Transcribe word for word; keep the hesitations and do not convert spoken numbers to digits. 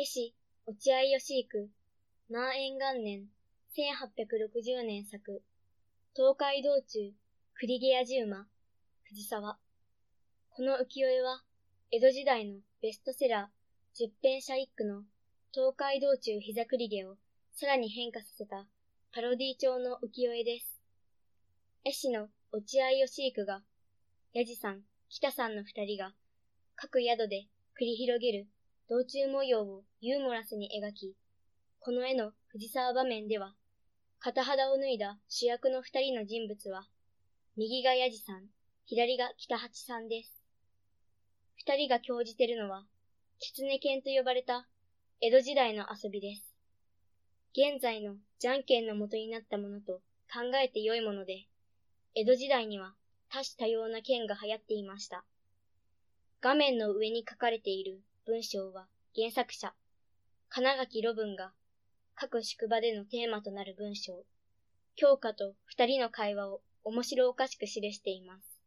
絵師、落合義幾、南延元年、せんはっぴゃくろくじゅうねん作、東海道中、栗毛屋十馬、藤沢。この浮世絵は、江戸時代のベストセラー、十編者一句の東海道中膝栗毛をさらに変化させたパロディ調の浮世絵です。絵師の落合義幾が、やじさん、北さんの二人が、各宿で繰り広げる道中模様をユーモラスに描き、この絵の藤沢場面では、片肌を脱いだ主役の二人の人物は、右がやじさん、左が北八さんです。二人が興じてるのは、狐剣と呼ばれた江戸時代の遊びです。現在のじゃんけんの元になったものと考えてよいもので、江戸時代には多種多様な剣が流行っていました。画面の上に書かれている文章は原作者、金垣路文が各宿場でのテーマとなる文章、教科と二人の会話を面白おかしく記しています。